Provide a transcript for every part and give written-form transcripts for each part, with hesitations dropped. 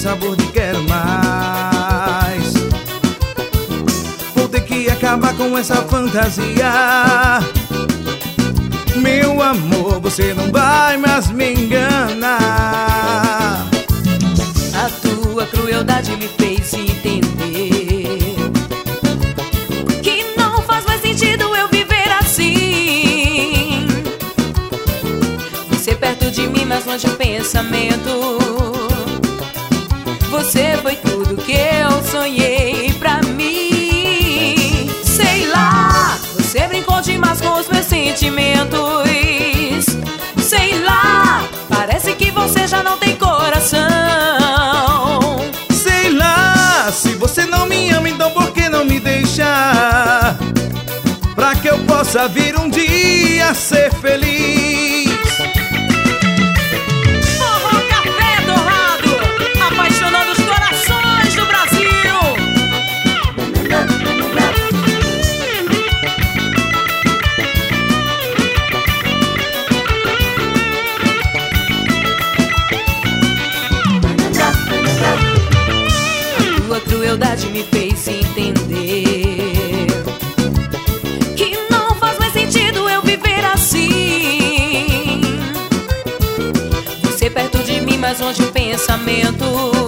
sabor de quero mais. Vou ter que acabar com essa fantasia. Meu amor, você não vai mais me enganar. A tua crueldade me fez entender que não faz mais sentido eu viver assim. Você perto de mim, mas longe o pensamento. Você foi tudo que eu sonhei pra mim. Sei lá, você brincou demais com os meus sentimentos. Sei lá, parece que você já não tem coração. Sei lá, se você não me ama, então por que não me deixar? Pra que eu possa vir um dia ser feliz. Forró Café Dourado, apaixonando os corações do Brasil. A tua crueldade me fez entender que não faz mais sentido eu viver assim. Você perto de mim, mas longe o pensamento.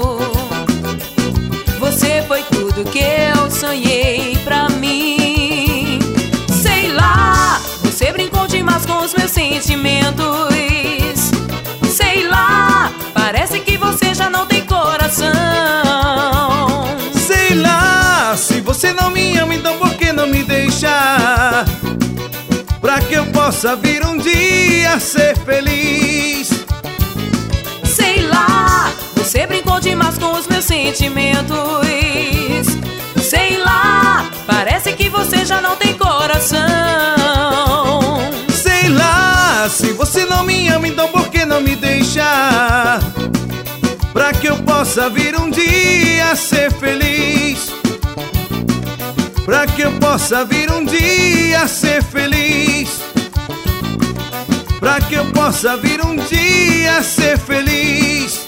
Você foi tudo que eu sonhei pra mim. Sei lá, você brincou demais com os meus sentimentos. Sei lá, parece que você já não tem coração. Sei lá, se você não me ama, então por que não me deixar? Pra que eu possa vir um dia ser feliz. Sei lá, você brincou demais com os meus sentimentos. Sei lá, parece que você já não tem coração. Sei lá, se você não me ama, então por que não me deixar? Pra que eu possa vir um dia ser feliz. Pra que eu possa vir um dia ser feliz. Pra que eu possa vir um dia ser feliz.